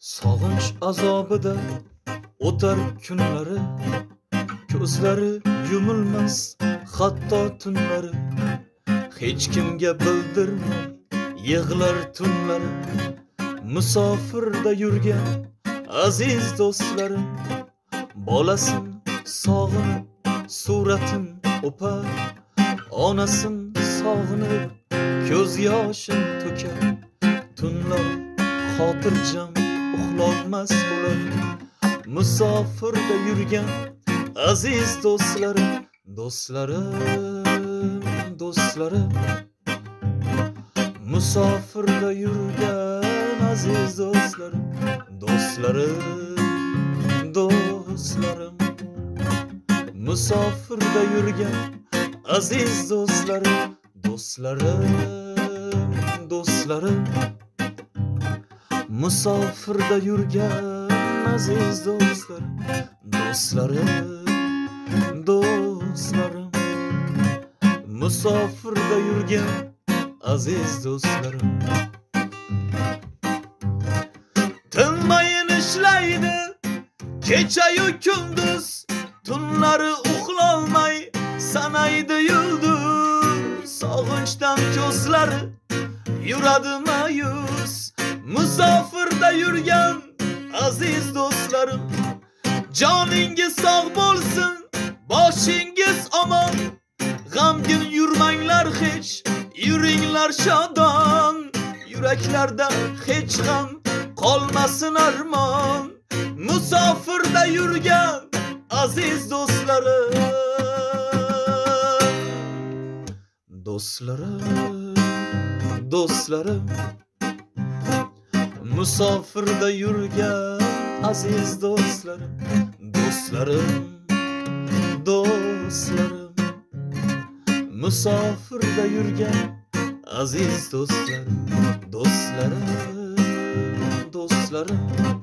Sog'inch azobida o'tar kunlari, ko'zlari yumilmas hatto tunlari, hech kimga bildirmay yig'lar tunlari. Musofirda yurgan aziz do'stlarim, bolasin sog'inib suratin o'par, onasin sog'inib ko'z yoshin to'kar. Tunlar xotirjam uxlolmas bo'lar, musofirda yurgan aziz do'stlarim, do'stlarim. Musofirda yurgan aziz do'stlarim, do'stlarim. Musofirda yurgan aziz do'stlarim, do'stlarim. Musofirda yurgan aziz do'stlarim, do'stlarim. Musofirda yurgan aziz do'stlarim. Tinmayin ishlaydi kecha-yu kunduz, tunlari uxlolmay sanaydi yulduz. Sog'inchdan ko'zlari yuradi ma'yus, musofirda yurgan aziz do'stlarim. Joningiz sog' bo'lsin, boshingiz omon, g'amgin yurmanglar hech, yuringlar shodon. Yuraklarda hech g'am qolmasin armon, musofirda yurgan aziz do'stlarim, do'stlarim. Musofirda yurgan aziz do'stlarim, do'stlarim. Musofirda yurgan aziz do'stlarim, do'stlarim.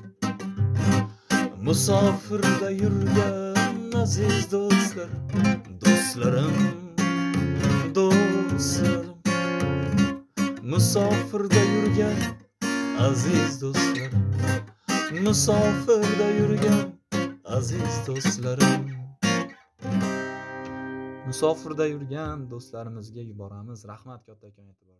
Musofirda yurgan aziz do'stlarim, do'stlarim. Musofirda yurgan aziz do'stlarim, musofirda yurgan aziz do'stlarim. Musofirda yurgan do'stlarimizga yuboramiz. Rahmat kattakon e'tibor.